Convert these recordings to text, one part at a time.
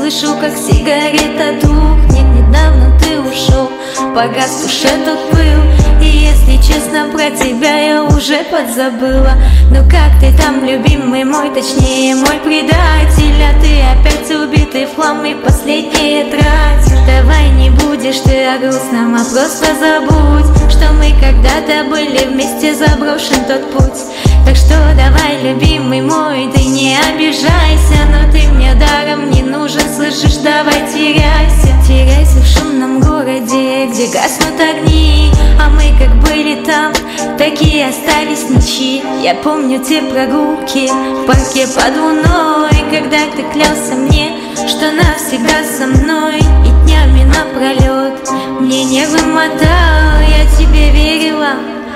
слышу, как сигарета тухнет. Недавно ты ушел, погас в душе тот пыл. И если честно, про тебя я уже подзабыла. Ну как ты там, любимый мой, точнее мой предатель? А ты опять убитый в хлам и последнее тратишь. Давай не будешь ты о грустном, а просто забудь, что мы когда-то были вместе, заброшен тот путь. Так что давай, любимый мой, ты не обижайся, но ты мне даром не нужен, слышишь, давай теряйся. Теряйся в шумном городе, где гаснут огни, а мы как были там, такие остались ничьи. Я помню те прогулки в парке под луной, когда ты клялся мне, что навсегда со мной. И днями напролет мне нервы мотал, я тебе верила,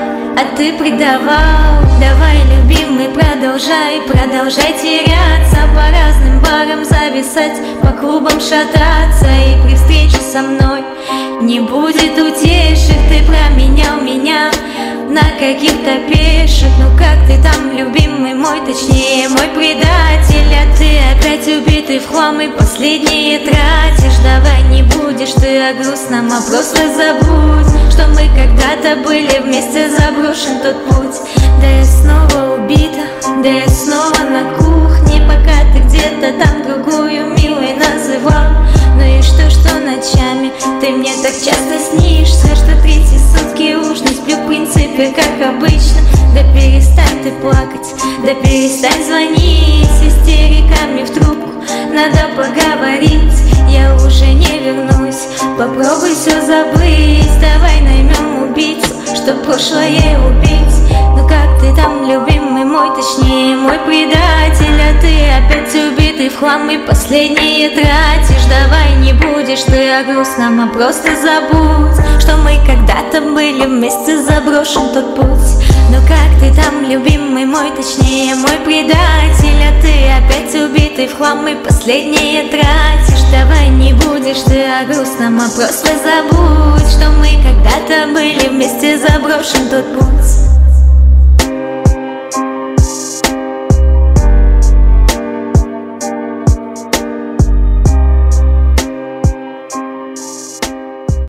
а ты предавал. Давай, любимый, продолжай теряться, по разным барам зависать, по клубам шататься. И при встрече со мной не будет утешек. Ты променял меня на каких-то пешек. Ну как ты там, любимый мой, точнее мой предатель? А ты опять убитый в хлам и последнее тратишь. Давай не будешь ты о грустном, а просто забудь, что мы когда-то были вместе, заброшен тот путь. Да я снова убита, да я снова на кухне, пока ты где-то там другую милой называл. Ну и что ночами ты мне так часто снишься, что третьи сутки уж не сплю, в принципе, как обычно. Да перестань ты плакать, да перестань звонить с истериками в трубку, надо поговорить. Я уже не вернусь, попробуй все забыть. Давай наймем убийцу, чтоб прошлое убить. Ну как ты там, любимый мой, точнее мой предатель? А ты опять убитый в хлам и последнее тратишь. Давай не будешь ты о грустном, а просто забудь, что мы когда-то были вместе, заброшен тот путь. Ну как ты там, любимый мой, точнее мой предатель? А ты опять убитый в хлам и последнее тратишь. Давай не будешь ты о грустном, а просто забудь, что мы когда-то были вместе, заброшен тот путь.